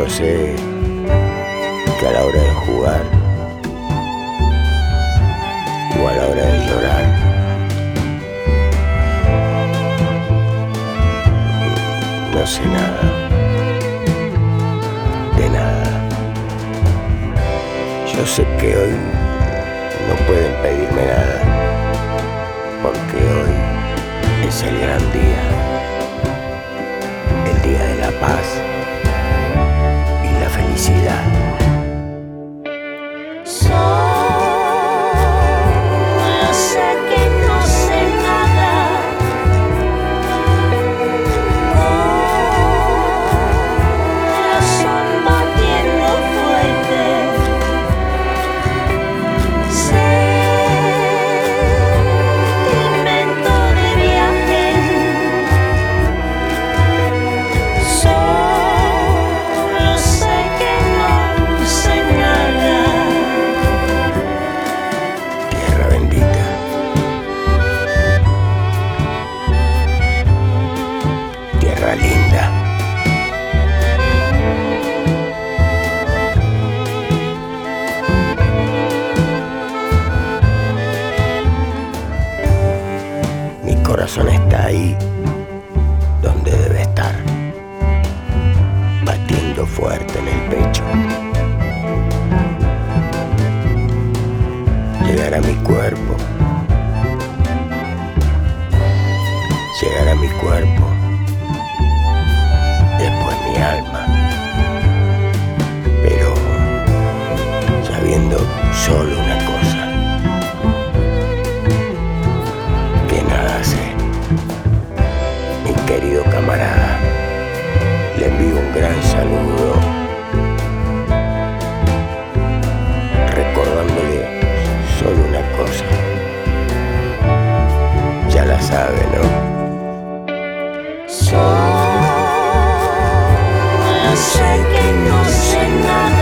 sé que a la hora de jugar o a la hora de llorar, no sé nada, de nada. Yo sé que hoy no pueden pedirme nada, porque hoy es el gran día, el día de la paz y la felicidad. Solo sé que no sé nada, corazón batiendo fuerte. Sentimiento de viaje, solo sé que no sé nada. Tierra bendita, tierra linda, mi corazón está ahí donde debe estar, batiendo fuerte en el pecho. Llegará mi cuerpo, llegará mi cuerpo, después mi alma, pero sabiendo solo una cosa, que nada sé. Mi querido camarada, le envío un gran saludo, recordándole solo una cosa, ya la sabe, ¿no? Solo sé que no sé nada.